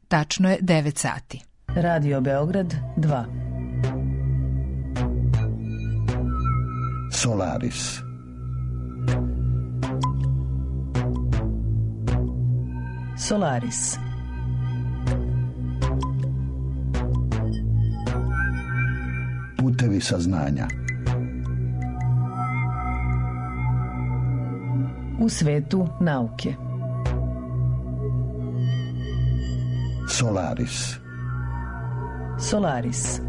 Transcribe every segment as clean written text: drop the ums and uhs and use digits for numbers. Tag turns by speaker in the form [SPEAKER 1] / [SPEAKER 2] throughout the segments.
[SPEAKER 1] tačno je 9 sati.
[SPEAKER 2] Radio Beograd 2.
[SPEAKER 3] Solaris.
[SPEAKER 2] Solaris.
[SPEAKER 3] Putevi saznanja.
[SPEAKER 2] U svetu nauke.
[SPEAKER 3] Solaris.
[SPEAKER 2] Solaris.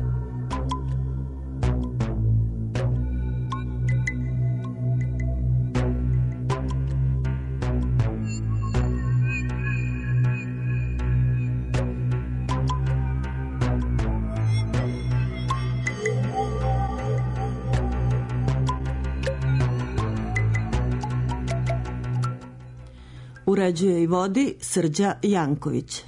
[SPEAKER 4] Uređuje i vodi Srđa Janković.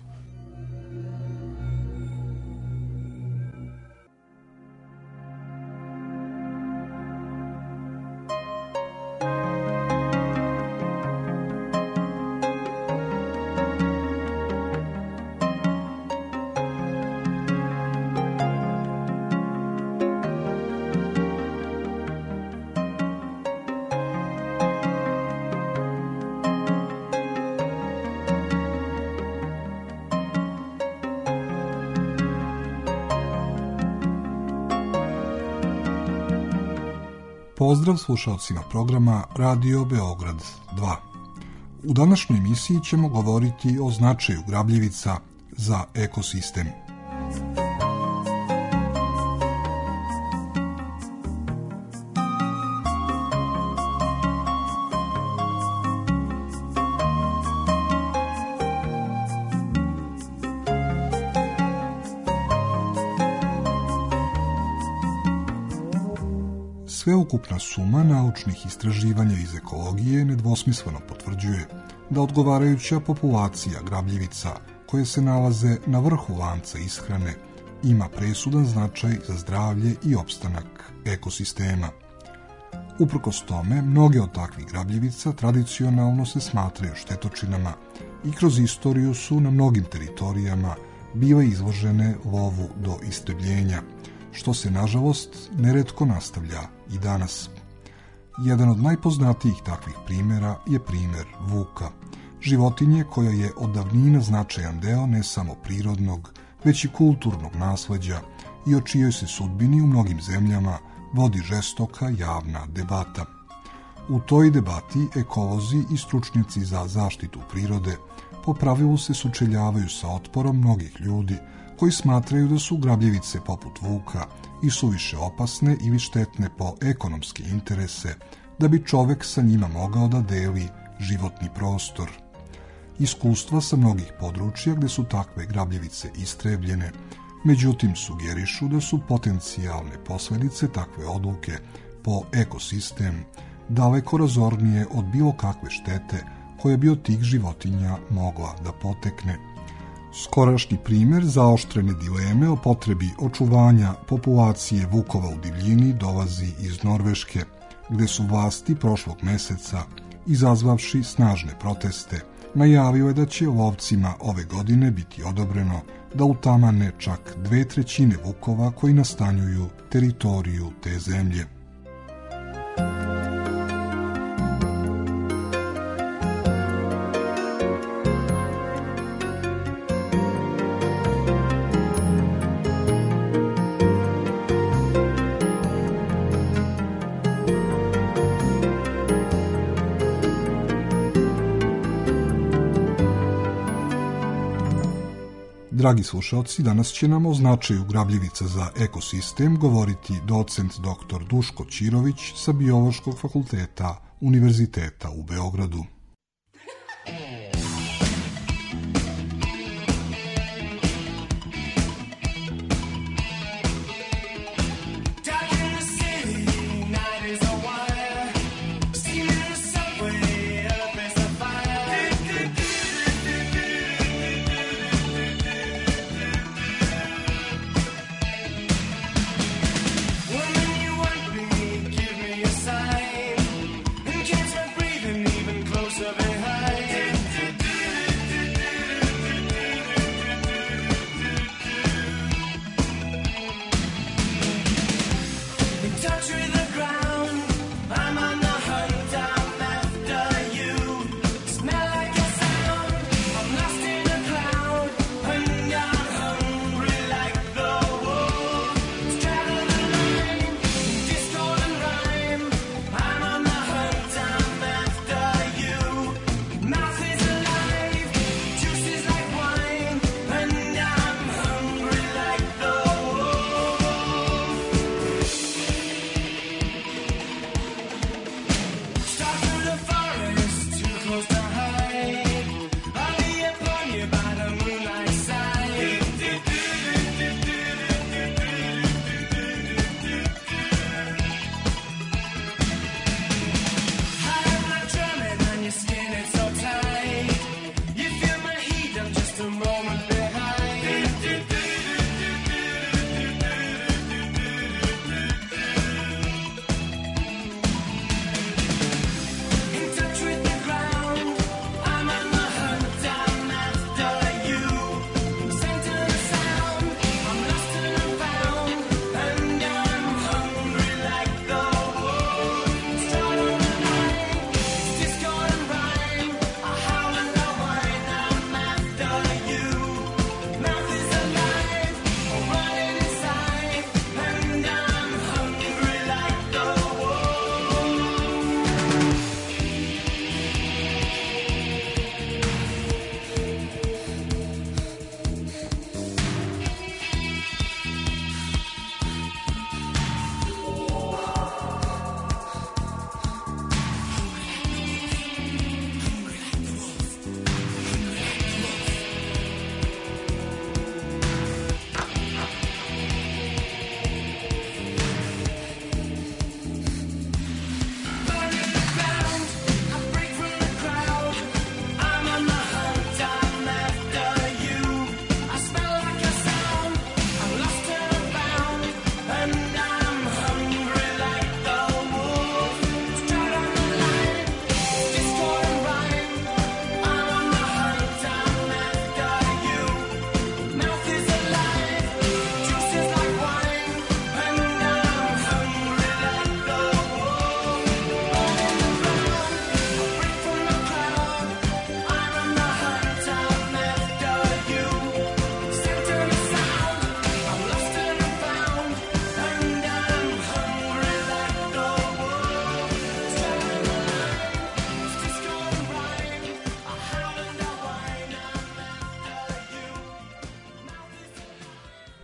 [SPEAKER 5] Pozdrav slušalcima programa Radio Beograd 2. U današnjoj emisiji ćemo govoriti o značaju grabljivica za ekosistem. Sveukupna suma naučnih istraživanja iz ekologije nedvosmisleno potvrđuje da odgovarajuća populacija grabljivica koje se nalaze na vrhu lanca ishrane ima presudan značaj za zdravlje i opstanak ekosistema. Uprkos tome, mnoge od takvih grabljivica tradicionalno se smatraju štetočinama i kroz istoriju su na mnogim teritorijama bile izložene lovu do istrebljenja, što se, nažalost, neretko nastavlja i danas. Jedan od najpoznatijih takvih primjera je primjer vuka, životinje koja je od davnina značajan deo ne samo prirodnog, već i kulturnog nasleđa i o čijoj se sudbini u mnogim zemljama vodi žestoka javna debata. U toj debati ekolozi i stručnjaci za zaštitu prirode po pravilu se sučeljavaju sa otporom mnogih ljudi koji smatraju da su grabljivice poput vuka i suviše opasne ili štetne po ekonomske interese, da bi čovek sa njima mogao da deli životni prostor. Iskustva sa mnogih područja gde su takve grabljivice istrebljene, međutim sugerišu da su potencijalne posledice takve odluke po ekosistem daleko razornije od bilo kakve štete koja bi od tih životinja mogla da potekne. Skorašnji primjer zaoštrene dileme o potrebi očuvanja populacije vukova u divljini dolazi iz Norveške, gde su vlasti prošlog meseca, izazvavši snažne proteste, najavile da će lovcima ove godine biti odobreno da utamane čak 2/3 vukova koji nastanjuju teritoriju te zemlje. Dragi slušalci, danas će nam o značaju grabljivica za ekosistem govoriti docent dr. Duško Ćirović sa Biološkog fakulteta Univerziteta u Beogradu.
[SPEAKER 6] Closer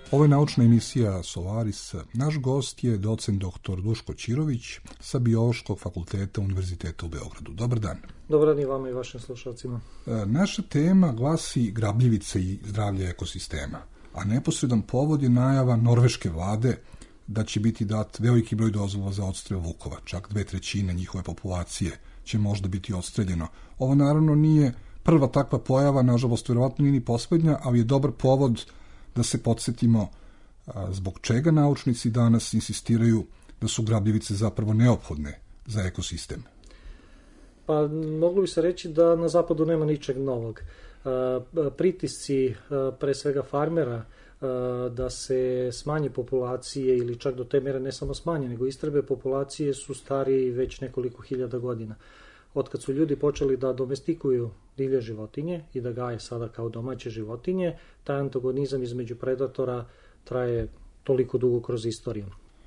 [SPEAKER 5] Ovo je naučna emisija Solaris. Naš gost je docent dr. Duško Ćirović sa Biološkog fakulteta Univerziteta u Beogradu. Dobar dan.
[SPEAKER 1] Dobar dan i vama i vašim slušalcima.
[SPEAKER 5] Naša tema glasi grabljivice i zdravlje ekosistema, a neposredan povod je najava norveške vlade da će biti dat veliki broj dozvola za odstrel vukova, čak 2/3 njihove populacije će možda biti odstreljeno. Ovo naravno nije prva takva pojava, nažalost verovatno nije ni poslednja, ali je dobar povod da se podsjetimo zbog čega naučnici danas insistiraju da su grabljivice zapravo neophodne za ekosistem.
[SPEAKER 1] Pa moglo bi se reći da na zapadu nema ničeg novog. Pritisci pre svega farmera da se smanje populacije ili čak do te mere ne samo smanje, nego istrebe populacije su stari već nekoliko hiljada godina. Otkad su ljudi počeli da domestikuju divlje životinje i da gaje sada kao domaće životinje, taj antagonizam između predatora traje toliko dugo kroz istoriju.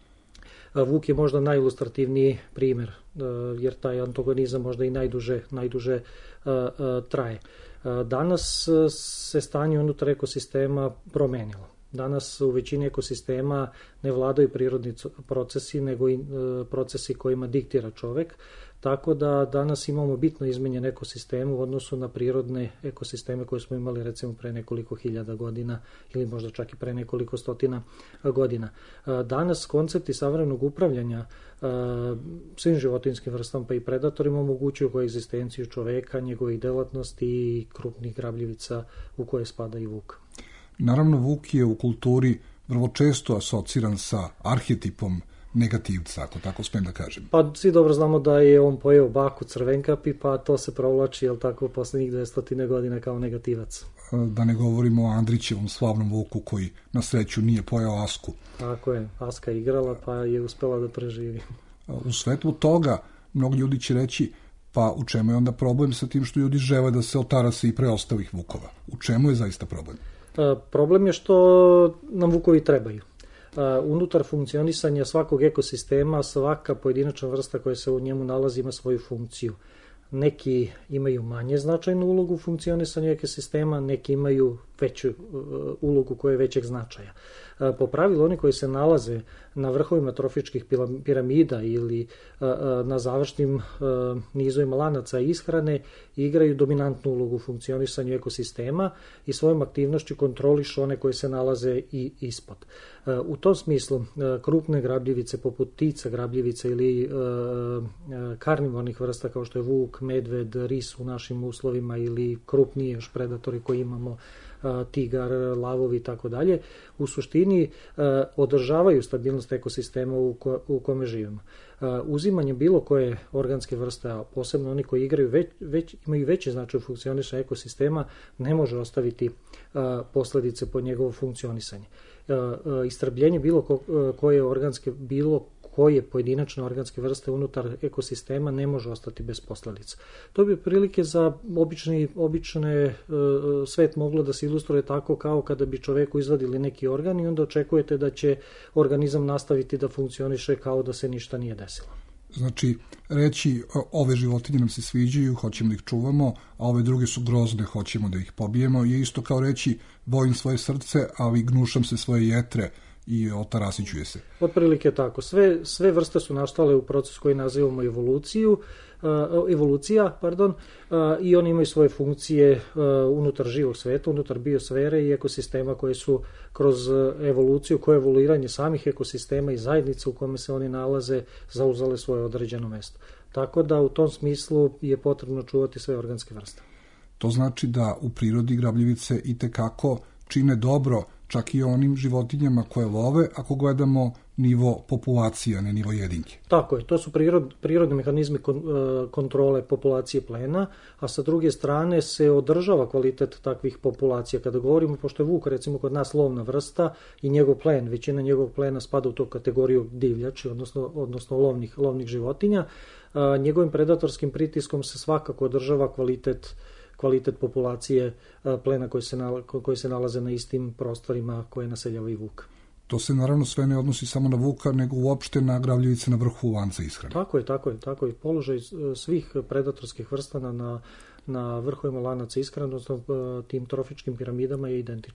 [SPEAKER 1] Vuk je možda najilustrativniji primjer, jer taj antagonizam možda i najduže traje. Danas se stanje unutar ekosistema promenilo. Danas u većini ekosistema ne vladaju prirodni procesi, nego i procesi kojima diktira čovek, tako da danas imamo bitno izmenjen ekosistem u odnosu na prirodne ekosisteme koje smo imali recimo pre nekoliko hiljada godina ili možda čak i pre nekoliko stotina godina. Danas koncepti savremenog upravljanja svim životinjskim vrstama pa i predatorima omogućuju koegzistenciju čoveka, njegovih delatnosti i krupnih grabljivica u koje spada i vuk.
[SPEAKER 5] Naravno, vuk je u kulturi vrlo često asociran sa arhetipom negativca, ako tako smijem da kažem.
[SPEAKER 1] Pa svi dobro znamo da je on pojeo baku Crvenkapi, pa to se provlači, jel tako, poslednjih 200 godina kao negativac. Da
[SPEAKER 5] ne govorimo o Andrićevom slavnom vuku koji na sreću nije pojeo Asku.
[SPEAKER 1] Tako je, Aska igrala pa je uspela da preživi.
[SPEAKER 5] U svetlu toga, mnogi ljudi će reći, pa u čemu je onda problem sa tim što ljudi žele da se otarase i preostalih vukova? U čemu je zaista problem?
[SPEAKER 1] Problem je što nam vukovi trebaju. Unutar funkcionisanja svakog ekosistema svaka pojedinačna vrsta koja se u njemu nalazi ima svoju funkciju. Neki imaju manje značajnu ulogu u funkcionisanju ekosistema, neki imaju veću ulogu koja je većeg značaja. Po pravilu oni koji se nalaze na vrhovima trofičkih piramida ili na završnim nizovima lanaca ishrane igraju dominantnu ulogu u funkcionisanju ekosistema i svojom aktivnošću kontrolišu one koje se nalaze i ispod. U tom smislu krupne grabljivice poput ptica grabljivice ili karnivornih vrsta kao što je vuk, medved, ris u našim uslovima ili krupniji još predatori koji imamo, tigar, lavovi i tako dalje, u suštini održavaju stabilnost ekosistema u kome živimo. Uzimanje bilo koje organske vrste, a posebno oni koji imaju veći značaj u funkcionisanju ekosistema, ne može ostaviti posledice po njegovo funkcionisanje. Istrbljenje bilo koje pojedinačne organske vrste unutar ekosistema ne može ostati bez posledica. To bi prilike za obične svet moglo da se ilustruje tako kao kada bi čoveku izvadili neki organ i onda očekujete da će organizam nastaviti da funkcioniše kao da se ništa nije desilo.
[SPEAKER 5] Znači, reći ove životinje nam se sviđaju, hoćemo da ih čuvamo, a ove druge su grozne, hoćemo da ih pobijemo, je isto kao reći volim svoje srce, ali gnušam se svoje jetre i otarasiću je se.
[SPEAKER 1] Otprilike tako. Sve vrste su nastale u procesu koji nazivamo evolucija, i oni imaju svoje funkcije unutar živog sveta, unutar biosfere i ekosistema koje su kroz evoluciju, koje evoluiranje samih ekosistema i zajednica u kome se oni nalaze zauzale svoje određeno mesto. Tako da u tom smislu je potrebno čuvati sve organske vrste.
[SPEAKER 5] To znači da u prirodi grabljivice itekako čine dobro čak i onim životinjama koje love, ako gledamo nivo populacije, a ne nivo jedinke.
[SPEAKER 1] Tako je, to su prirodni mehanizmi kontrole populacije plena, a sa druge strane se održava kvalitet takvih populacija. Kada govorimo, pošto je vuk recimo kod nas lovna vrsta i njegov plen, većina njegovog plena spada u tu kategoriju divljači, odnosno lovnih životinja, njegovim predatorskim pritiskom se svakako održava kvalitet populacije plena koji se nalaze na istim prostorima koje naseljava i vuk.
[SPEAKER 5] To se naravno sve ne odnosi samo na vuka, nego uopšte na grabljivice na vrhu lanca ishrane.
[SPEAKER 1] Tako je. Položaj svih predatorskih vrsta na vrhovima lanaca ishrane, odnosno tim trofičkim piramidama je identičan.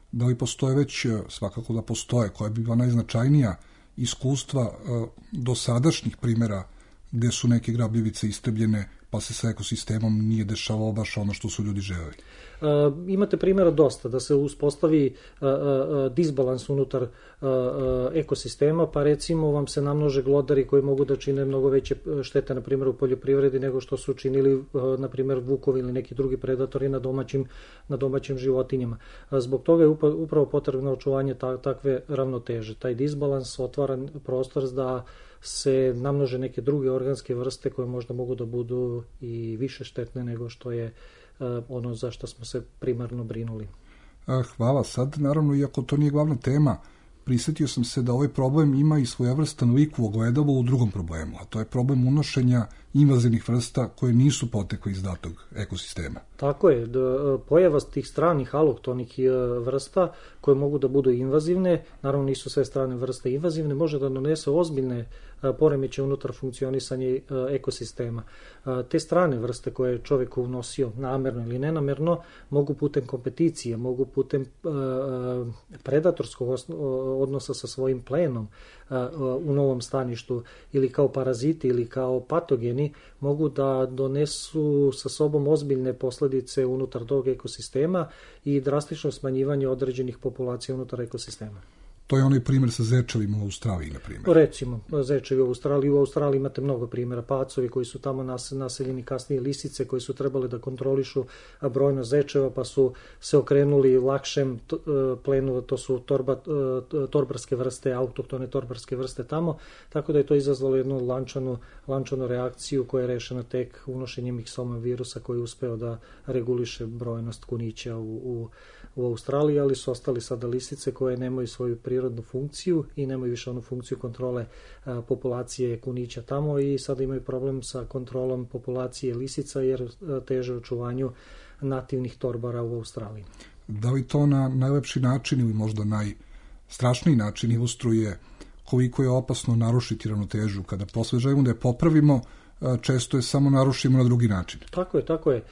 [SPEAKER 5] Da li postoje već, svakako da postoje, koja bi bila najznačajnija iskustva dosadašnjih primjera gde su neke grabljivice istrebljene, pa se sa ekosistemom nije dešavalo baš ono što su ljudi želeli?
[SPEAKER 1] Imate primjera dosta, da se uspostavi disbalans unutar ekosistema, pa recimo vam se namnože glodari koji mogu da čine mnogo veće štete, na primjer u poljoprivredi, nego što su činili, na primjer, vukovi ili neki drugi predatori na domaćim životinjama. Zbog toga je upravo potrebno očuvanje takve ravnoteže. Taj disbalans otvara prostor da se namnože neke druge organske vrste koje možda mogu da budu i više štetne nego što je ono za što smo se primarno brinuli.
[SPEAKER 5] Hvala. Sad, naravno, iako to nije glavna tema, prisetio sam se da ovaj problem ima i svojevrstan lik u ogledalu u drugom problemu, a to je problem unošenja invazivnih vrsta koje nisu potekle iz datog ekosistema.
[SPEAKER 1] Tako je, pojava tih stranih aloktonih vrsta koje mogu da budu invazivne, naravno nisu sve strane vrste invazivne, može da donese ozbiljne poremeće unutar funkcionisanja ekosistema. Te strane vrste koje je čovjek unosio namerno ili nenamerno mogu putem kompeticije, mogu putem predatorskog odnosa sa svojim plenom u novom staništu ili kao paraziti ili kao patogeni mogu da donesu sa sobom ozbiljne posljedice unutar tog ekosistema i drastično smanjivanje određenih populacija unutar ekosistema.
[SPEAKER 5] To je onaj primjer sa zečevima u Australiji, na primjer.
[SPEAKER 1] Recimo, zečevi u Australiji. U Australiji imate mnogo primjera. Pacovi koji su tamo naseljeni, kasnije lisice koji su trebali da kontrolišu brojnost zečeva, pa su se okrenuli lakšem plenu, to su torbarske vrste, autohtone torbarske vrste tamo, tako da je to izazvalo jednu lančanu reakciju koja je rešena tek unošenjem Ixoma virusa koji je uspeo da reguliše brojnost kunića u Australiji, ali su ostali sada lisice koje nemaju svoju prirodnu funkciju i nemaju više onu funkciju kontrole populacije kunića tamo i sada imaju problem sa kontrolom populacije lisica jer teže očuvanju nativnih torbara u Australiji.
[SPEAKER 5] Da li to na najlepši način ili možda najstrašniji način ilustruje koliko je opasno narušiti ravnotežu kada posle želimo da je popravimo, često je samo narušimo na drugi način.
[SPEAKER 1] Tako je.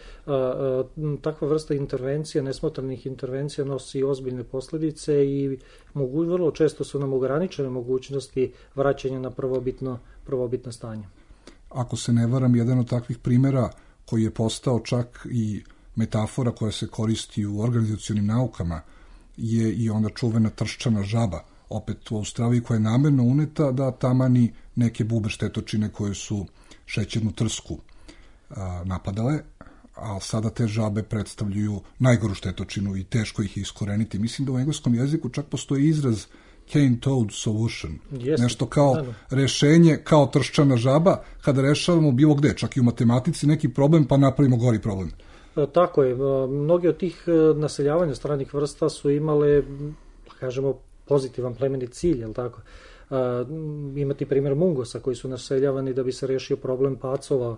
[SPEAKER 1] Takva vrsta intervencija, nesmotranih intervencija nosi ozbiljne posljedice i vrlo često su nam ograničene mogućnosti vraćanja na prvobitno stanje.
[SPEAKER 5] Ako se ne varam, jedan od takvih primjera koji je postao čak i metafora koja se koristi u organizacionim naukama je i ona čuvena trščana žaba, opet u Australiji, koja je namerno uneta da tamani neke bube štetočine koje su šećernu trsku napadale, a sada te žabe predstavljaju najgoru štetočinu i teško ih je iskoreniti. Mislim da u engleskom jeziku čak postoji izraz cane toad solution. Nešto kao rešenje, kao trščana žaba, kada rešavamo bilo gde, čak i u matematici neki problem, pa napravimo gori problem.
[SPEAKER 1] Tako je. Mnogi od tih naseljavanja stranih vrsta su imale, kažemo, pozitivan plemenit cilj, je li tako? Imati primjer mungosa koji su naseljavani da bi se rešio problem pacova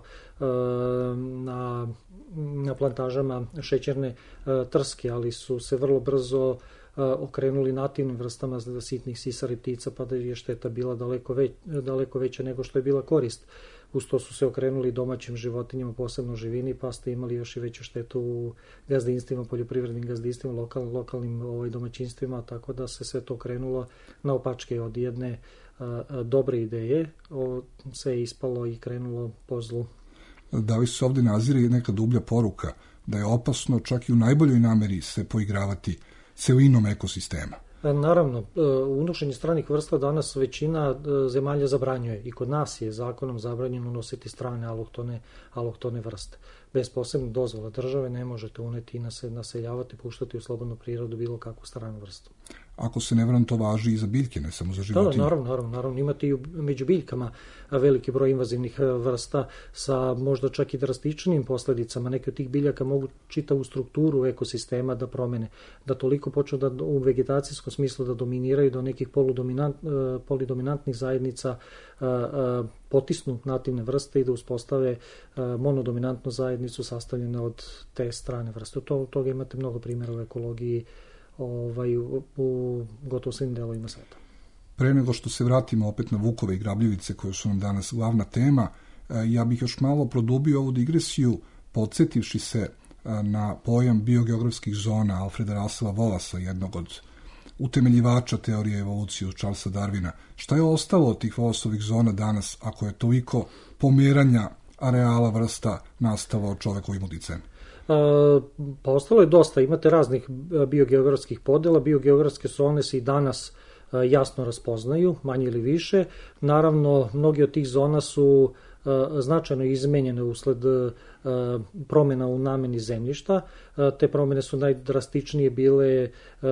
[SPEAKER 1] na plantažama šećerne trske, ali su se vrlo brzo okrenuli nativnim vrstama sitnih sisara i ptica, pa da je šteta bila daleko veća nego što je bila korist. Uz to su se okrenuli domaćim životinjama, posebno živini, pa ste imali još i veću štetu u gazdinstvima, poljoprivrednim gazdinstvima, lokalnim domaćinstvima, tako da se sve to okrenulo naopačke od jedne dobre ideje, se je ispalo i krenulo po zlu.
[SPEAKER 5] Da li se ovdje nazire neka dublja poruka da je opasno čak i u najboljoj nameri se poigravati celinom ekosistema?
[SPEAKER 1] Naravno, unošenje stranih vrsta danas većina zemalja zabranjuje i kod nas je zakonom zabranjeno unositi strane alohtone vrste. Bez posebne dozvole države ne možete uneti i naseljavati, puštati u slobodnu prirodu bilo kakvu stranu vrstu.
[SPEAKER 5] Ako se ne varam, to važi i za biljke, ne samo za životinje.
[SPEAKER 1] Da, naravno. Imate i među biljkama veliki broj invazivnih vrsta sa možda čak i drastičnim posljedicama. Neke od tih biljaka mogu čitavu strukturu ekosistema da promene, da toliko počnu da u vegetacijskom smislu da dominiraju do nekih polidominantnih zajednica, potisnu nativne vrste i da uspostave monodominantnu zajednicu sastavljene od te strane vrste. Toga imate mnogo primjera u ekologiji u gotovo svim delovima sveta.
[SPEAKER 5] Pre nego što se vratimo opet na vukove i grabljivice koje su nam danas glavna tema, ja bih još malo produbio ovu digresiju podsjetivši se na pojam biogeografskih zona Alfreda Russela Wallace, jednog od utemeljivača teorije evolucije Charlesa Darwina. Šta je ostalo od tih Wallaceovih zona danas, ako je toliko pomeranja areala vrsta nastalo čovekovim uticajem?
[SPEAKER 1] Pa ostalo je dosta. Imate raznih biogeografskih podela. Biogeografske zone se i danas jasno raspoznaju, manje ili više. Naravno, mnogi od tih zona su značajno izmenjene usled promjena u nameni zemljišta. Te promjene su najdrastičnije bile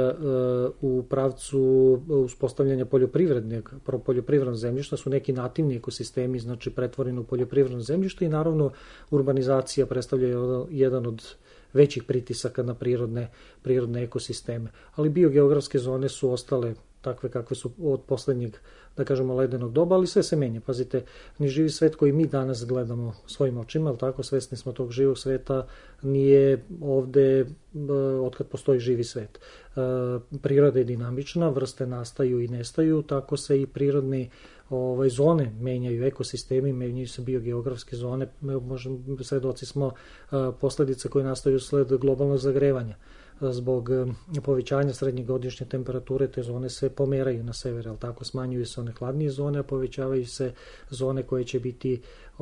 [SPEAKER 1] u pravcu uspostavljanja poljoprivrednog zemljišta, su neki nativni ekosistemi, znači pretvoreni u poljoprivredno zemljište i naravno urbanizacija predstavlja jedan od većih pritisaka na prirodne ekosisteme. Ali biogeografske zone su ostale takve kakve su od poslednjeg, da kažemo, ledenog doba, ali sve se menja. Pazite, ni živi svet koji mi danas gledamo svojim očima, ali tako, svesni smo tog živog sveta, nije ovde otkad postoji živi svet. Priroda je dinamična, vrste nastaju i nestaju, tako se i prirodne zone menjaju, ekosistemi, menjaju se biogeografske zone, svedoci smo posledice koje nastaju sled globalnog zagrevanja. Zbog povećanja srednjegodišnje temperature te zone se pomeraju na sever, ali tako smanjuju se one hladnije zone, a povećavaju se zone koje će biti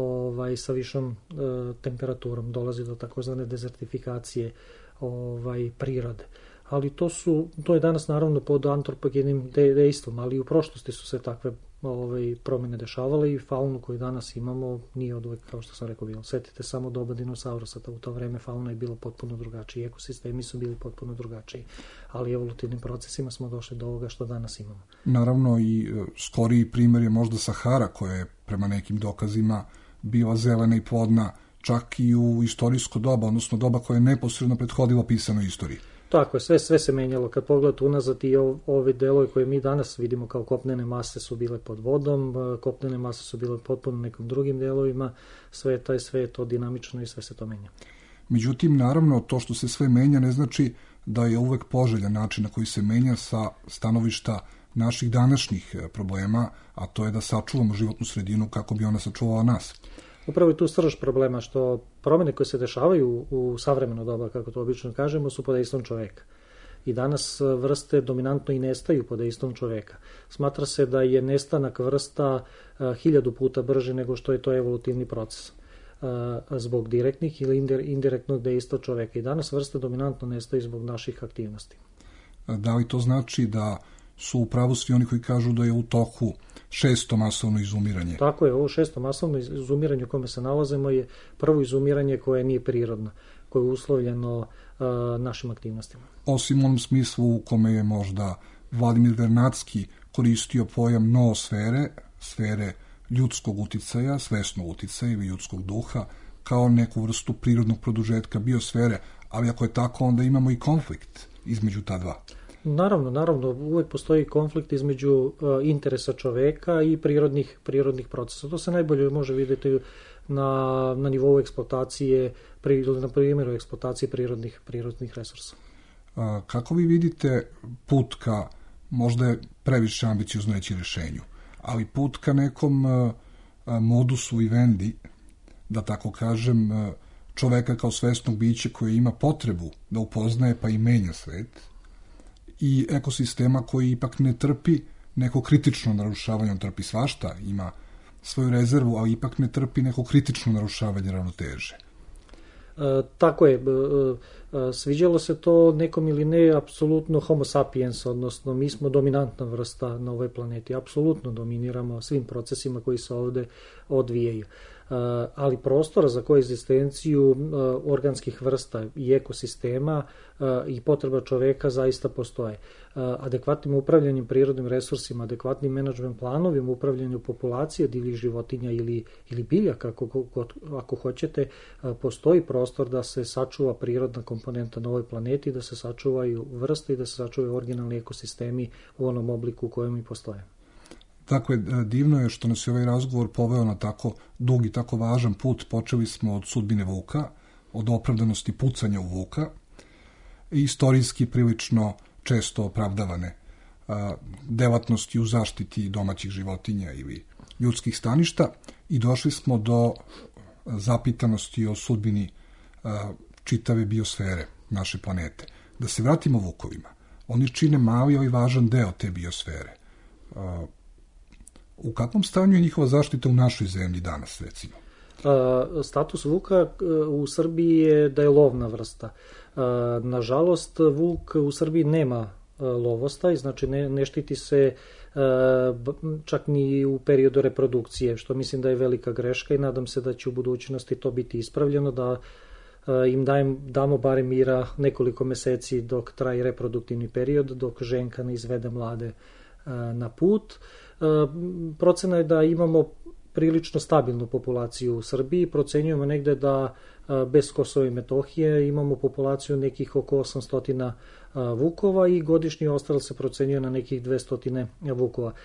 [SPEAKER 1] sa višom temperaturom. Dolazi do takozvane dezertifikacije prirode. Ali to je danas naravno pod antropogenim dejstvom, ali i u prošlosti su se takve promjene dešavale i faunu koju danas imamo nije od uvek, kao što sam rekao, bilo. Sjetite samo doba dinosaurusa, u to vreme fauna je bila potpuno drugačija, ekosistemi su bili potpuno drugačiji, ali evolutivnim procesima smo došli do ovoga što danas imamo.
[SPEAKER 5] Naravno i skoriji primjer je možda Sahara, koja je prema nekim dokazima bila zelena i plodna čak i u istorijsko doba, odnosno doba koje je neposredno prethodilo pisanoj istoriji.
[SPEAKER 1] Tako je, sve se menjalo. Kad pogledate unazad i ove delove koje mi danas vidimo kao kopnene mase su bile pod vodom, kopnene mase su bile potpuno nekim drugim delovima sveta i sve je to dinamično i sve se to menja.
[SPEAKER 5] Međutim, naravno, to što se sve menja ne znači da je uvek poželjan način na koji se menja sa stanovišta naših današnjih problema, a to je da sačuvamo životnu sredinu kako bi ona sačuvala nas.
[SPEAKER 1] Upravo je tu srž problema što promjene koje se dešavaju u savremeno doba, kako to obično kažemo, su pod dejstvom čoveka. I danas vrste dominantno i nestaju pod dejstvom čoveka. Smatra se da je nestanak vrsta 1000 puta brže nego što je to evolutivni proces zbog direktnih ili indirektnog dejstva čoveka. I danas vrste dominantno nestaju zbog naših aktivnosti.
[SPEAKER 5] Da li to znači da su u pravu svi oni koji kažu da je u toku 6. masovno izumiranje?
[SPEAKER 1] Tako je, ovo 6. masovno izumiranje u kome se nalazimo je prvo izumiranje koje nije prirodno, koje je uslovljeno našim aktivnostima.
[SPEAKER 5] Osim u onom smislu u kome je možda Vladimir Vernadski koristio pojam noosfere, sfere ljudskog uticaja, svesnog uticaja ili ljudskog duha, kao neku vrstu prirodnog produžetka biosfere, ali ako je tako, onda imamo i konflikt između ta dva.
[SPEAKER 1] Naravno, uvek postoji konflikt između interesa čoveka i prirodnih procesa. To se najbolje može vidjeti na nivou eksploatacije, na primjeru eksploatacije prirodnih resursa.
[SPEAKER 5] Kako vi vidite put ka, možda je previše ambiciozno reći rješenju, ali put ka nekom modusu vivendi, da tako kažem, čoveka kao svesnog bića koji ima potrebu da upoznaje pa i menja svet, i ekosistema koji ipak ne trpi neko kritično narušavanje, on trpi svašta, ima svoju rezervu, ali ipak ne trpi neko kritično narušavanje ravnoteže.
[SPEAKER 1] Tako je, sviđalo se to nekom ili ne, apsolutno homo sapiens, odnosno mi smo dominantna vrsta na ovoj planeti, apsolutno dominiramo svim procesima koji se ovde odvijaju. Ali prostora za koegzistenciju organskih vrsta i ekosistema i potreba čoveka zaista postoje. Adekvatnim upravljanjem prirodnim resursima, adekvatnim menadžment planovima, upravljanju populacije divljih životinja ili biljaka, ako hoćete, postoji prostor da se sačuva prirodna komponenta na ovoj planeti, da se sačuvaju vrste i da se sačuvaju originalni ekosistemi u onom obliku u kojem i postoje.
[SPEAKER 5] Dakle, divno je što nas je ovaj razgovor poveo na tako dug i tako važan put. Počeli smo od sudbine vuka, od opravdanosti pucanja u vuka i istorijski prilično često opravdavane delatnosti u zaštiti domaćih životinja ili ljudskih staništa i došli smo do zapitanosti o sudbini čitave biosfere naše planete. Da se vratimo vukovima. Oni čine mali, ali važan deo te biosfere. U kakvom stanju je njihova zaštita u našoj zemlji danas, recimo?
[SPEAKER 1] Status vuka u Srbiji je da je lovna vrsta. Nažalost, vuk u Srbiji nema lovostaj, znači ne štiti se čak ni u periodu reprodukcije, što mislim da je velika greška i nadam se da će u budućnosti to biti ispravljeno, da im damo barem mira nekoliko meseci dok traje reproduktivni period, dok ženka ne izvede mlade na put. Procena je da imamo prilično stabilnu populaciju u Srbiji. Procenjujemo negde da bez Kosova i Metohije imamo populaciju nekih oko 800 vukova i godišnji ostrel se procenjuje na nekih 200 vukova.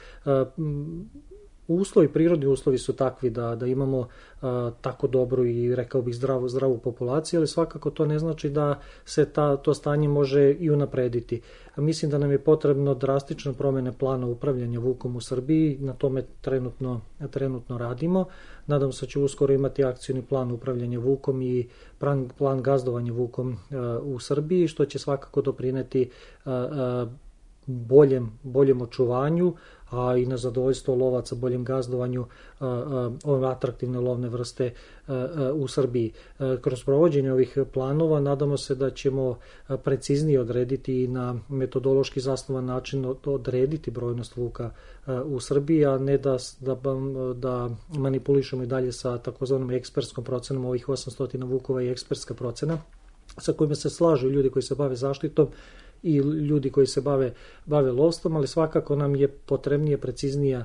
[SPEAKER 1] Prirodni uslovi su takvi da imamo tako dobru i rekao bih zdravu populaciju, ali svakako to ne znači da se to stanje može i unaprediti. Mislim da nam je potrebno drastične promene plana upravljanja vukom u Srbiji, na tome trenutno radimo. Nadam se da će uskoro imati akcioni plan upravljanja vukom i plan gazdovanja vukom u Srbiji, što će svakako doprineti boljem očuvanju, a i na zadovoljstvo lovaca, boljem gazdovanju ove atraktivne lovne vrste u Srbiji. Kroz provođenje ovih planova nadamo se da ćemo preciznije odrediti i na metodološki zasnovan način odrediti brojnost vuka u Srbiji, a ne da manipulišemo i dalje sa takozvanom ekspertskom procenom ovih 800 vukova i ekspertska procena sa kojima se slažu ljudi koji se bave zaštitom i ljudi koji se bave lovstvom, ali svakako nam je potrebnija, preciznija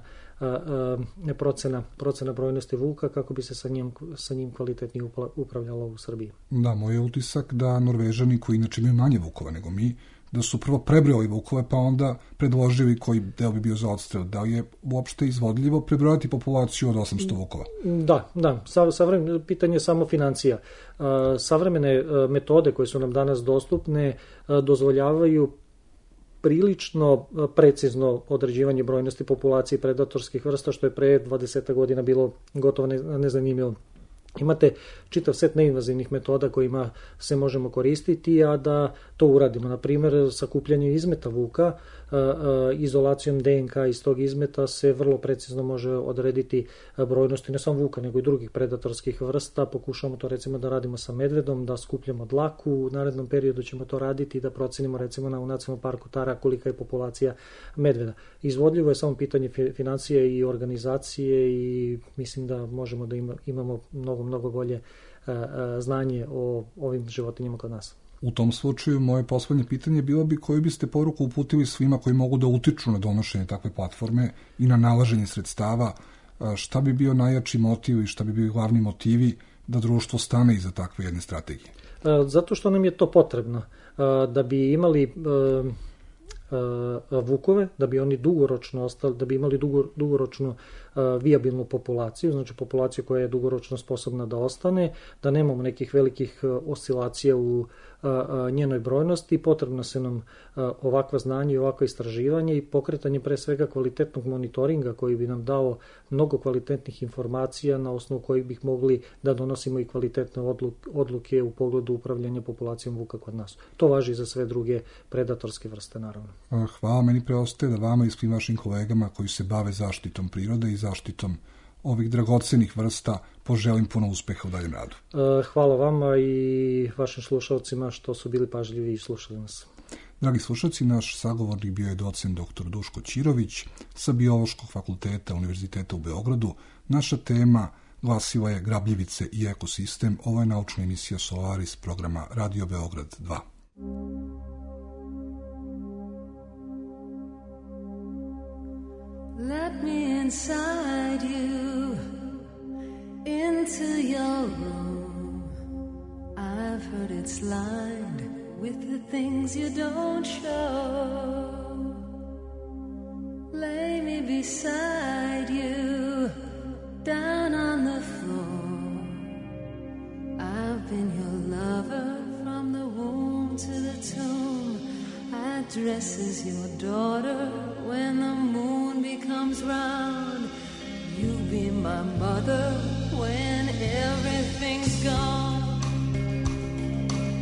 [SPEAKER 1] procena brojnosti vuka kako bi se sa njim kvalitetnije upravljalo u Srbiji.
[SPEAKER 5] Da, moj je utisak da Norvežani, koji inače imaju manje vukova nego mi, da su prvo prebrojali vukove, pa onda predložili koji deo bi bio za odstrel. Da li je uopšte izvodljivo prebrojati populaciju od 800 vukova?
[SPEAKER 1] Da. Pitanje je samo financija. Savremene metode koje su nam danas dostupne dozvoljavaju prilično precizno određivanje brojnosti populacije predatorskih vrsta, što je pre 20 godina bilo gotovo nezanimljivo. Imate čitav set neinvazivnih metoda kojima se možemo koristiti, a da to uradimo. Na primjer, sakupljanje izmeta vuka, izolacijom DNK iz tog izmeta se vrlo precizno može odrediti brojnosti ne samo vuka, nego i drugih predatorskih vrsta. Pokušamo to recimo da radimo sa medvedom, da skupljamo dlaku. U narednom periodu ćemo to raditi i da procenimo recimo u Nacionalnom parku Tara kolika je populacija medveda. Izvodljivo je samo pitanje financije i organizacije i mislim da možemo da imamo mnogo bolje znanje o ovim životinjama kod nas.
[SPEAKER 5] U tom slučaju, moje poslednje pitanje bilo bi koju biste poruku uputili svima koji mogu da utiču na donošenje takve platforme i na nalaženje sredstava. Šta bi bio najjači motiv i šta bi bili glavni motivi da društvo stane iza takve jedne strategije?
[SPEAKER 1] Zato što nam je to potrebno. Da bi imali vukove, da bi oni dugoročno ostali, da bi imali dugoročnu vijabilnu populaciju, znači populaciju koja je dugoročno sposobna da ostane, da nemamo nekih velikih oscilacija u njenoj brojnosti, potrebno se nam ovakva znanja i ovakva istraživanje i pokretanje pre svega kvalitetnog monitoringa koji bi nam dao mnogo kvalitetnih informacija na osnovu kojih bih mogli da donosimo i kvalitetne odluke u pogledu upravljanja populacijom vuka kod nas. To važi za sve druge predatorske vrste, naravno.
[SPEAKER 5] Hvala, meni preostaje da vama i svim vašim kolegama koji se bave zaštitom prirode i zaštitom ovih dragocenih vrsta poželim puno uspeha u daljem radu.
[SPEAKER 1] Hvala vama i vašim slušalcima što su bili pažljivi i slušali nas.
[SPEAKER 5] Dragi slušalci, naš sagovornik bio je docent dr. Duško Ćirović sa Biološkog fakulteta Univerziteta u Beogradu. Naša tema glasila je Grabljivice i ekosistem. Ovo je naučna emisija Solaris programa Radio Beograd 2.
[SPEAKER 3] Let me inside you, into your room. I've heard it's lined with the things you don't show. Lay me beside you, down on the floor. I've been your lover from the womb to the tomb. I dress as your daughter when the moon becomes round. You be my mother when everything's gone.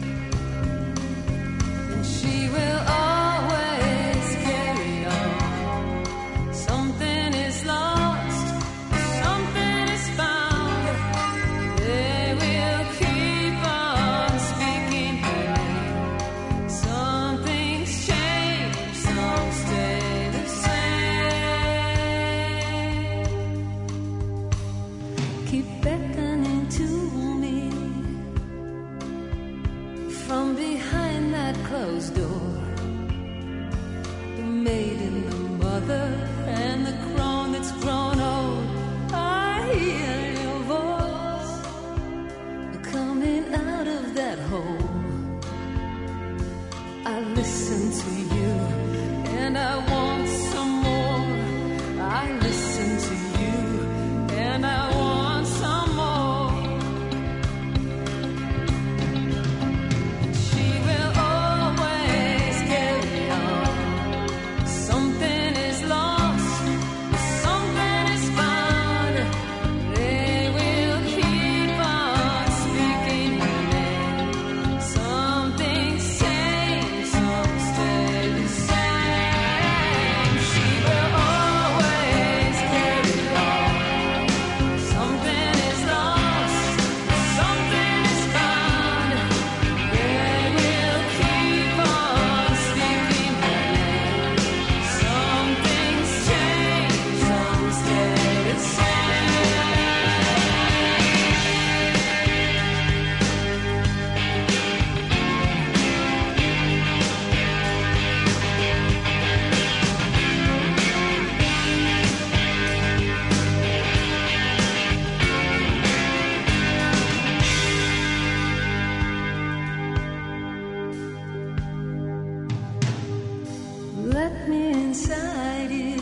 [SPEAKER 3] inside you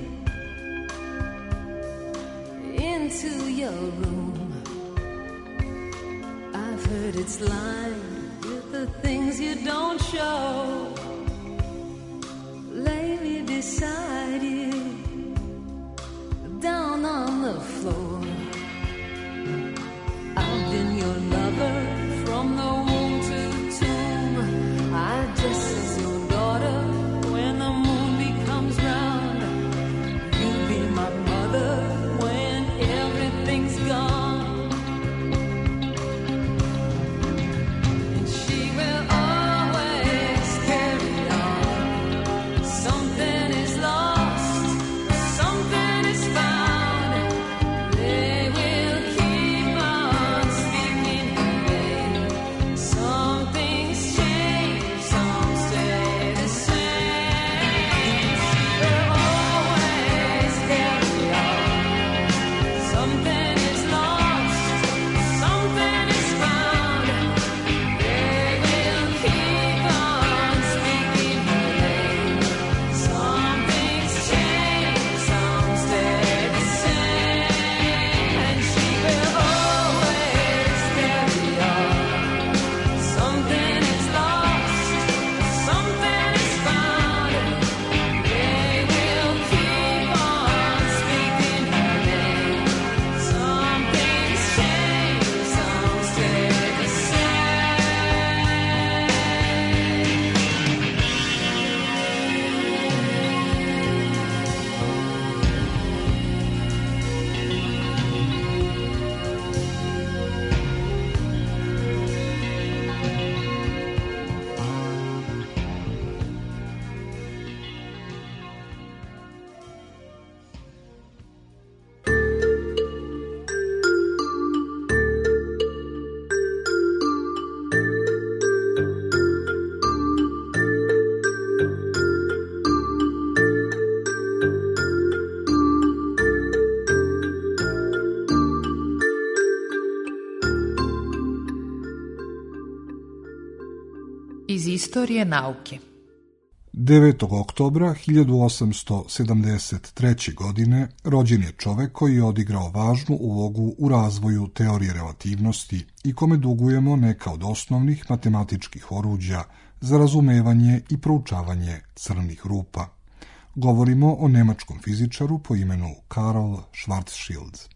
[SPEAKER 3] into your room. I've heard it's lined with the things you don't show. Lay me beside you, down on the floor. I've been your lover from the womb to the tomb. I dress as your daughter when the moon becomes round. You'll be my mother when everything's gone. And she will always carry on. Something is lost, something is found. They will keep on speaking her name. Some things change, some stay the same. She will always carry on. Something is lost, something is found. They will keep on speaking her name. Some things change, some stay the same. And she will always carry on. Something is lost, something is found. They will keep on speaking her name. Some things change, some stay the same.
[SPEAKER 6] Iz istorije nauke.
[SPEAKER 5] 9. oktobra 1873. godine rođen je čovek koji je odigrao važnu ulogu u razvoju teorije relativnosti i kome dugujemo neka od osnovnih matematičkih oruđa za razumevanje i proučavanje crnih rupa. Govorimo o nemačkom fizičaru po imenu Karl Schwarzschild.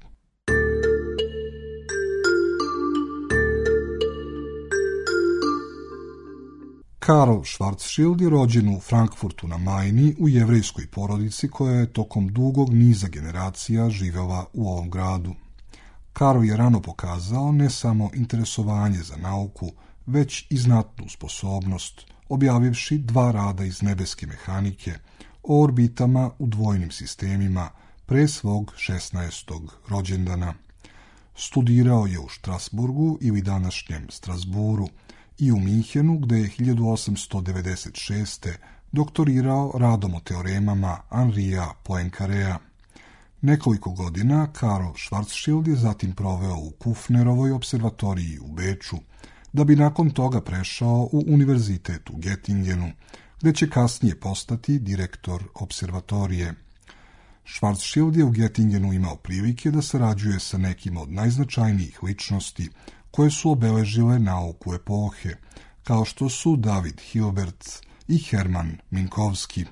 [SPEAKER 5] Karl Schwarzschild je rođen u Frankfurtu na Majni u jevrejskoj porodici koja je tokom dugog niza generacija živjela u ovom gradu. Karl je rano pokazao ne samo interesovanje za nauku, već i znatnu sposobnost, objavivši 2 rada iz nebeske mehanike o orbitama u dvojnim sistemima pre svog 16. rođendana. Studirao je u Strasburgu ili današnjem Strasburu i u Minhenu, gde je 1896. doktorirao radom o teoremama Henrija Poincaréa. Nekoliko godina Karl Schwarzschild je zatim proveo u Kufnerovoj observatoriji u Beču, da bi nakon toga prešao u univerzitet u Göttingenu, gde će kasnije postati direktor observatorije. Schwarzschild je u Göttingenu imao prilike da sarađuje sa nekim od najznačajnijih ličnosti koje su obeležile nauku epohe, kao što su David Hilbert i Hermann Minkowski.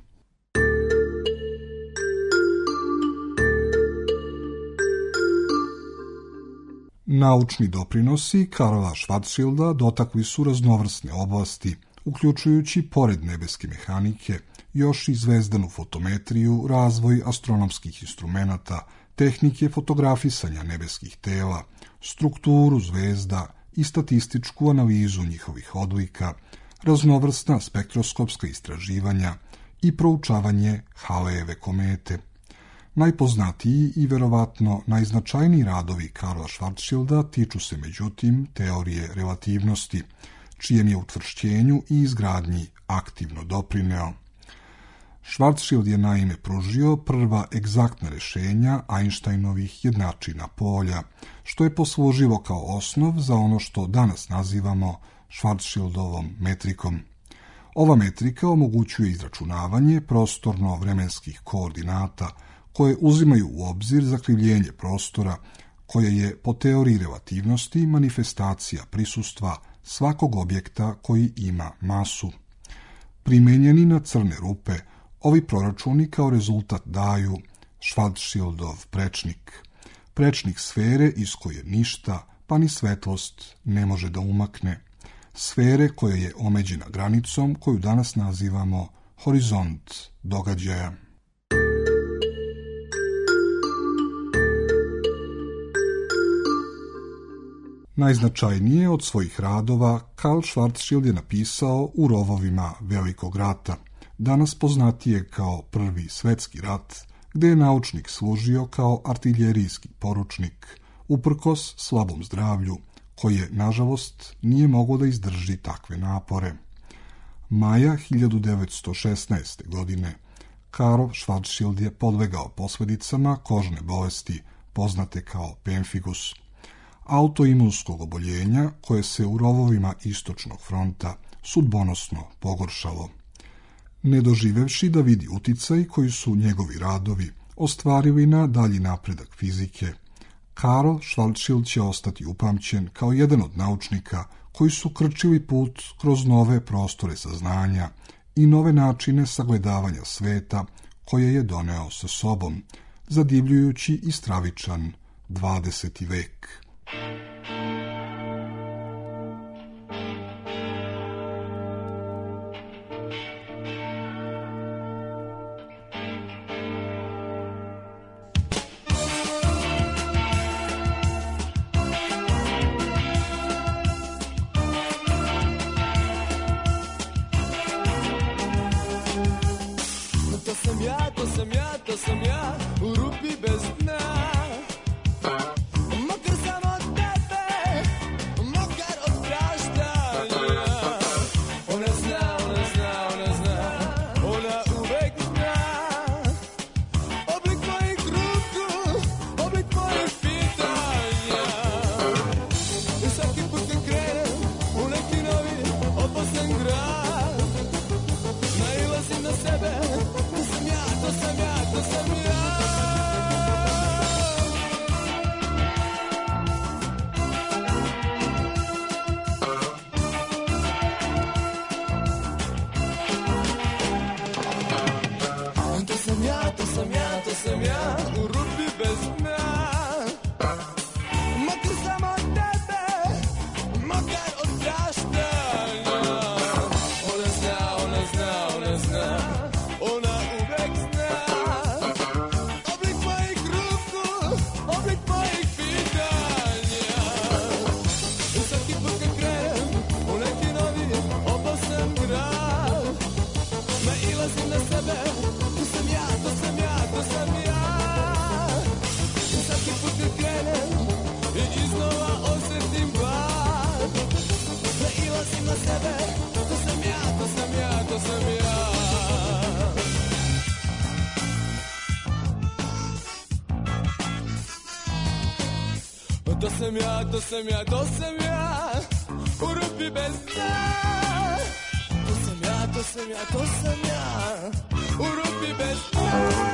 [SPEAKER 5] Naučni doprinosi Karla Schwarzschilda dotakli su raznovrsne oblasti, uključujući pored nebeske mehanike, još i zvezdanu fotometriju, razvoj astronomskih instrumenata, tehnike fotografisanja nebeskih tela, strukturu zvezda i statističku analizu njihovih odlika, raznovrsna spektroskopska istraživanja i proučavanje Halleyjeve komete. Najpoznatiji i verovatno najznačajniji radovi Karla Schwarzschilda tiču se međutim teorije relativnosti, čijem je utvršćenju i izgradnji aktivno doprineo. Schwarzschild je naime pružio prva egzaktna rešenja Einsteinovih jednačina polja, što je poslužilo kao osnov za ono što danas nazivamo Schwarzschildovom metrikom. Ova metrika omogućuje izračunavanje prostorno-vremenskih koordinata koje uzimaju u obzir zakrivljenje prostora, koje je po teoriji relativnosti manifestacija prisustva svakog objekta koji ima masu. Primenjeni na crne rupe, ovi proračuni kao rezultat daju Schwarzschildov prečnik. Prečnik sfere iz koje ništa, pa ni svetlost, ne može da umakne. Sfere koja je omeđena granicom koju danas nazivamo horizont događaja. Najznačajnije od svojih radova Karl Schwarzschild je napisao U rovovima Velikog rata, danas poznatije kao Prvi svetski rat, gde je naučnik služio kao artiljerijski poručnik, uprkos slabom zdravlju, koje, nažalost, nije moglo da izdrži takve napore. Maja 1916. godine Karl Schwarzschild je podlegao posljedicama kožne bolesti, poznate kao pemfigus, autoimunskog oboljenja koje se u rovovima istočnog fronta sudbonosno pogoršalo. Ne doživevši da vidi uticaj koji su njegovi radovi ostvarili na dalji napredak fizike, Karl Schwarzschild će ostati upamćen kao jedan od naučnika koji su krčili put kroz nove prostore saznanja i nove načine sagledavanja sveta koje je doneo sa sobom, zadivljujući i stravičan 20. vek.
[SPEAKER 7] To sam ja, u rupi bez dna. Mokar sam od tebe, mokar od praštanja. Ona zna, ona uvek zna. Oblik mojih ruku, oblik mojih pitanja. I svaki put kad krenem u neki novi opasan grad, nailazim na sebe. To sam ja. To sam ja, u rupi bez dna. Mokar sam od tebe, mokar od praštanja. Ona zna, ona uvek zna. Oblik mojih ruku, oblik mojih pitanja. I svaki put kad krenem u neki novi opasan grad, nailazim na sebe. To sam ja. I svaki put kad krenem i iznova osjetim glad, nailazim na sebe. To sam ja. To sam ja. To sam ja. U rupi bez dna. To sam ja. U rupi bez dna.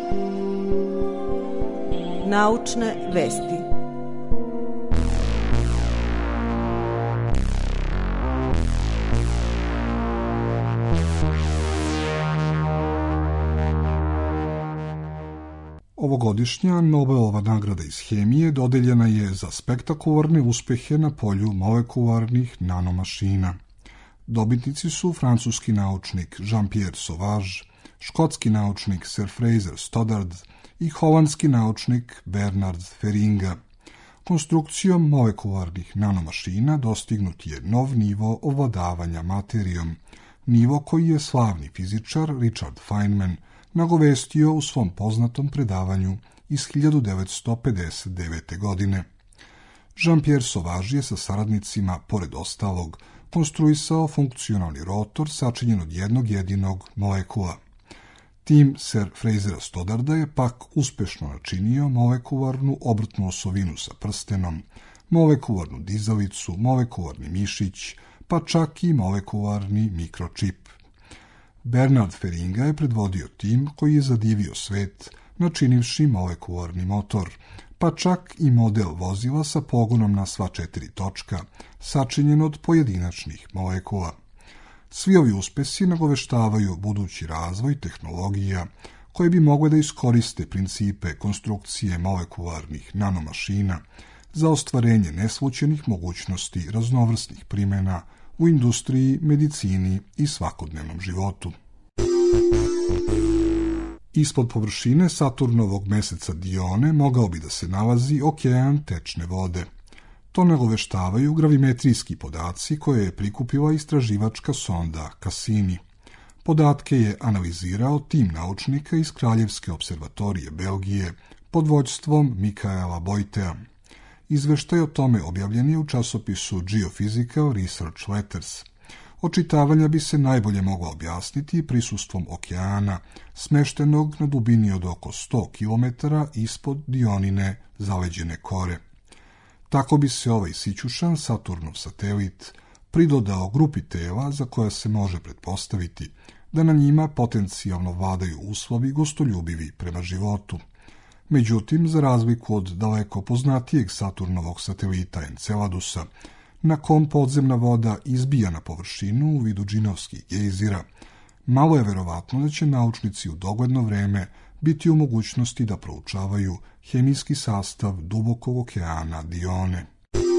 [SPEAKER 4] Naučne vesti.
[SPEAKER 5] Ovogodišnja Nobelova nagrada iz hemije dodeljena je za spektakularne uspehe na polju molekularnih nanomašina. Dobitnici su francuski naučnik Jean-Pierre Sauvage, škotski naučnik Sir Fraser Stoddard i holandski naučnik Bernard Feringa. Konstrukcijom molekularnih nanomašina dostignut je nov nivo ovladavanja materijom, nivo koji je slavni fizičar Richard Feynman nagovestio u svom poznatom predavanju iz 1959. godine. Jean-Pierre Sauvage je sa saradnicima, pored ostalog, konstruisao funkcionalni rotor sačinjen od jednog jedinog molekula. Tim Sir Frasera Stoddarda je pak uspešno načinio molekularnu obrtnu osovinu sa prstenom, molekularnu dizalicu, molekularni mišić, pa čak i molekularni mikročip. Bernard Feringa je predvodio tim koji je zadivio svet, načinivši molekularni motor, pa čak i model vozila sa pogonom na sva 4 točka, sačinjen od pojedinačnih molekula. Svi ovi uspesi nagoveštavaju budući razvoj tehnologija koje bi mogle da iskoriste principe konstrukcije molekularnih nanomašina za ostvarenje neslućenih mogućnosti raznovrsnih primjena u industriji, medicini i svakodnevnom životu. Ispod površine Saturnovog meseca Dione mogao bi da se nalazi okean tečne vode. To nagoveštavaju gravimetrijski podaci koje je prikupila istraživačka sonda Cassini. Podatke je analizirao tim naučnika iz Kraljevske observatorije Belgije pod vođstvom Mikaela Boytea. Izveštaj o tome objavljen je u časopisu Geophysical Research Letters. Očitavanja bi se najbolje moglo objasniti prisustvom okeana, smeštenog na dubini od oko 100 km ispod Dionine zaleđene kore. Tako bi se ovaj sićušan Saturnov satelit pridodao grupi tela za koja se može pretpostaviti da na njima potencijalno vladaju uslovi gostoljubivi prema životu. Međutim, za razliku od daleko poznatijeg Saturnovog satelita Enceladusa, na kom podzemna voda izbija na površinu u vidu džinovskih gejzira, malo je verovatno da će naučnici u dogledno vreme biti u mogućnosti da proučavaju hemijski sastav dubokog okeana Dione.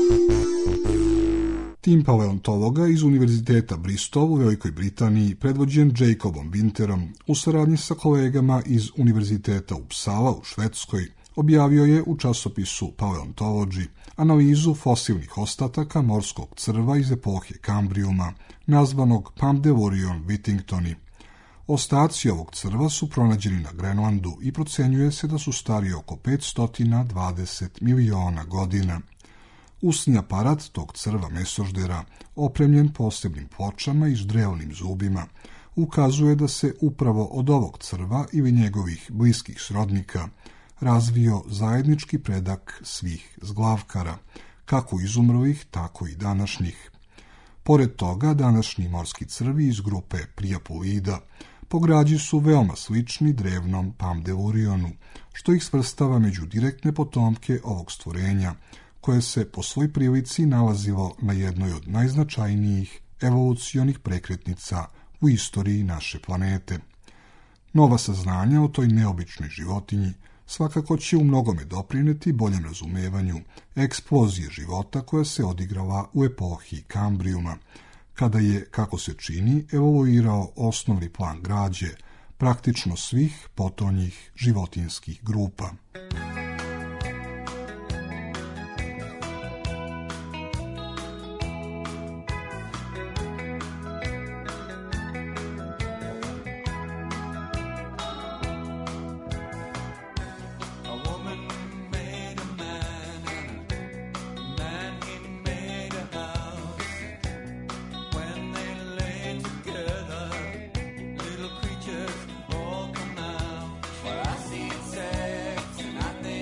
[SPEAKER 5] Tim paleontologa iz Univerziteta Bristol u Velikoj Britaniji, predvođen Jacobom Winterom, u saradnji sa kolegama iz Univerziteta Uppsala u Švedskoj, objavio je u časopisu Paleontology analizu fosilnih ostataka morskog crva iz epohe Kambrijuma, nazvanog Pampdelurion whittingtoni. Ostaci ovog crva su pronađeni na Grenlandu i procenjuje se da su stari oko 520 miliona godina. Usni aparat tog crva mesoždera, opremljen posebnim pločama i ždrelnim zubima, ukazuje da se upravo od ovog crva ili njegovih bliskih srodnika razvio zajednički predak svih zglavkara, kako izumrlih, tako i današnjih. Pored toga, današnji morski crvi iz grupe Priapulida po građi su veoma slični drevnom Pampdelurionu, što ih svrstava među direktne potomke ovog stvorenja, koje se po svoj prilici nalazilo na jednoj od najznačajnijih evolucionih prekretnica u istoriji naše planete. Nova saznanja o toj neobičnoj životinji svakako će u mnogome doprineti boljem razumevanju eksplozije života koja se odigrala u epohi Kambrijuma, kada je, kako se čini, evoluirao osnovni plan građe praktično svih potonjih životinjskih grupa.
[SPEAKER 7] Little creatures all come out. Well, I see insects and I think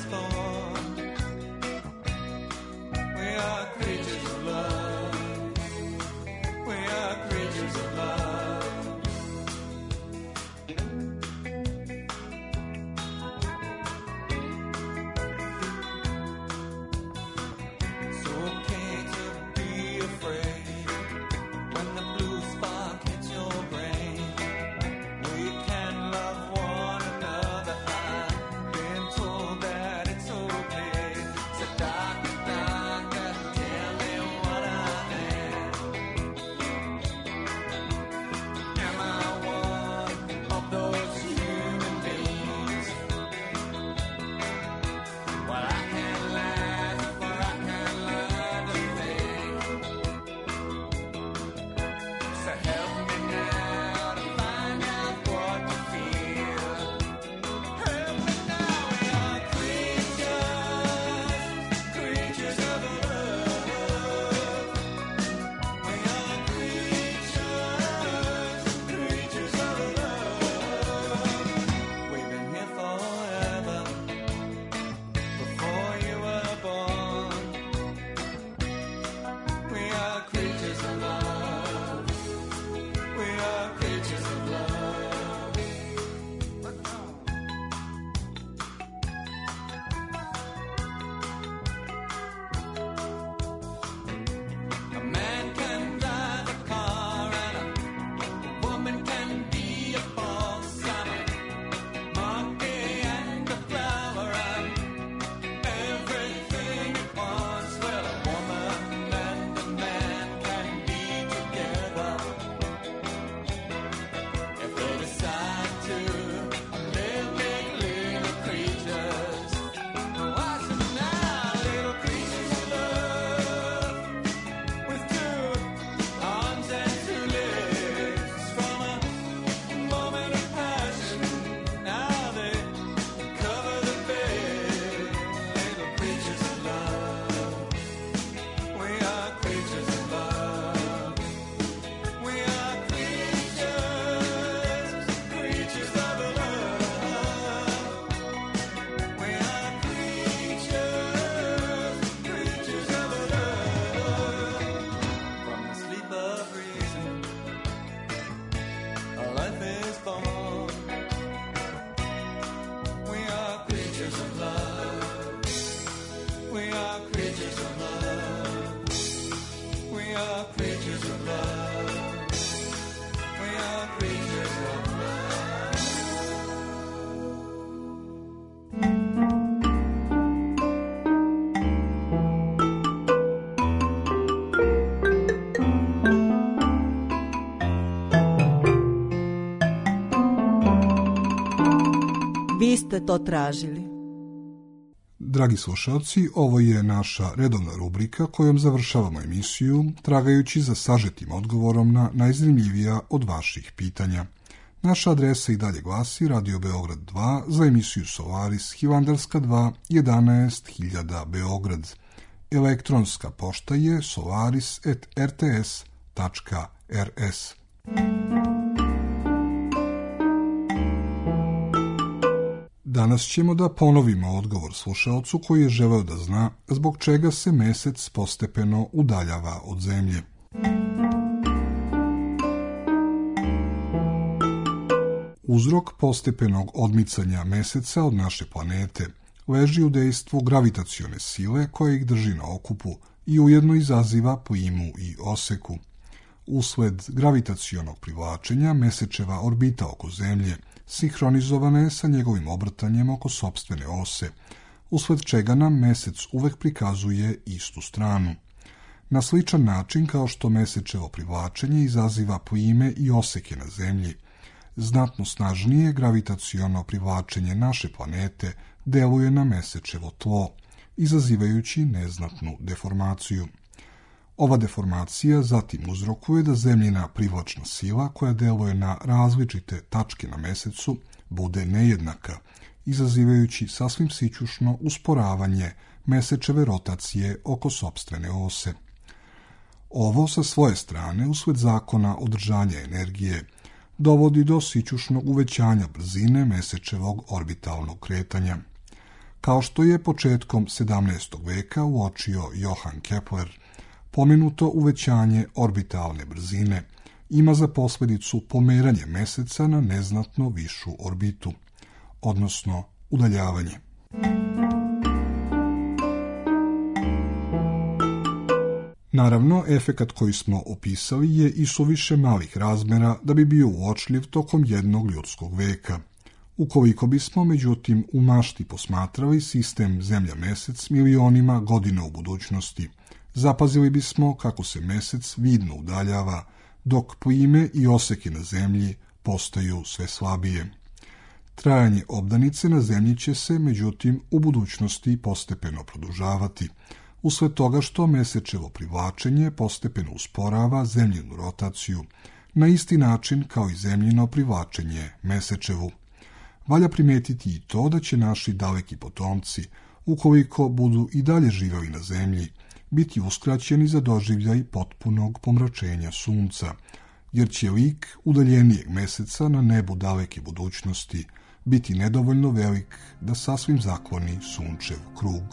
[SPEAKER 7] is formed. We are creatures of love. We are creatures of love. It's okay to be afraid when the blue spark hits your brain. We can love one another. I've been told that it's okay. So doctor, doctor, tell me what I am. Am I one of those human beings? Well, I can't laugh, for I can't learn to think. So help me now to find out what to feel. Help me now, we are creatures, creatures of love. We are creatures, creatures of love. We've been here forever, before you were born. We are creatures of love. We are creatures of love. A man can drive a car and a woman can be a boss. I'm a monkey and a flower. I'm everything at once. Well, a woman and a man can be together if they decide to live big little creatures. Watch them now, little creatures of love, with two arms and two legs. From a moment of passion, now they cover the bed. Little creatures of love. We are creatures of love. We are creatures, creatures of love. We are creatures, creatures of love. From the sleep of reason, a life is born. We are creatures of love. We are creatures of love. We are creatures of love. We are creatures of love.
[SPEAKER 4] Vi ste to tražili.
[SPEAKER 5] Dragi slušalci, ovo je naša redovna rubrika kojom završavamo emisiju tragajući za sažetim odgovorom na najzanimljivija od vaših pitanja. Naša adresa i dalje glasi Radio Beograd 2 za emisiju Solaris, Hilandarska 2, 11.000 Beograd. Elektronska pošta je solaris@rts.rs. Danas ćemo da ponovimo odgovor slušaocu koji je želeo da zna zbog čega se mesec postepeno udaljava od zemlje. Uzrok postepenog odmicanja meseca od naše planete leži u dejstvu gravitacione sile koja ih drži na okupu i ujedno izaziva plimu i oseku. Usled gravitacionog privlačenja mesečeva orbita oko Zemlje sinhronizovana je sa njegovim obrtanjem oko sopstvene ose, usled čega nam mesec uvek prikazuje istu stranu. Na sličan način kao što mesečevo privlačenje izaziva plime i oseke na Zemlji, znatno snažnije gravitaciono privlačenje naše planete deluje na mesečevo tlo, izazivajući neznatnu deformaciju. Ova deformacija zatim uzrokuje da zemljina privlačna sila koja deluje na različite tačke na mesecu bude nejednaka, izazivajući sasvim sićušno usporavanje mesečeve rotacije oko sopstvene ose. Ovo sa svoje strane, usled zakona održanja energije, dovodi do sićušnog uvećanja brzine mesečevog orbitalnog kretanja. kao što je početkom 17. veka uočio Johann Kepler. Pomenuto uvećanje orbitalne brzine ima za posljedicu pomeranje meseca na neznatno višu orbitu, odnosno udaljavanje. Naravno, efekat koji smo opisali je i suviše malih razmera da bi bio uočljiv tokom jednog ljudskog veka. Ukoliko bismo, međutim, u mašti posmatrali sistem Zemlja-Mesec milionima godina u budućnosti, zapazili bismo kako se mesec vidno udaljava, dok plime i oseke na zemlji postaju sve slabije. Trajanje obdanice na zemlji će se, međutim, u budućnosti postepeno produžavati, usled toga što mesečevo privlačenje postepeno usporava zemljinu rotaciju, na isti način kao i zemljino privlačenje mesečevu. Valja primetiti i to da će naši daleki potomci, ukoliko budu i dalje živjeli na zemlji, biti uskraćeni za doživljaj potpunog pomračenja sunca, jer će lik udaljenijeg meseca na nebu daleke budućnosti biti nedovoljno velik da sasvim zakloni sunčev krug.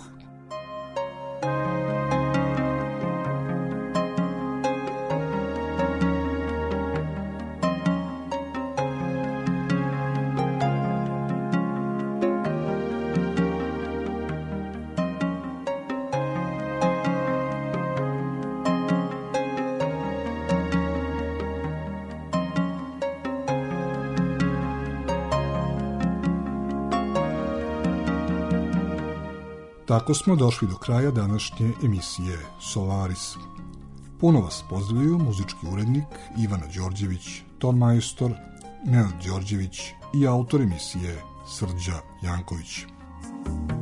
[SPEAKER 5] Tako smo došli do kraja današnje emisije Solaris. Puno vas pozdravljaju muzički urednik Ivana Đorđević, tonmajstor Nenad Đorđević i autor emisije Srđa Janković.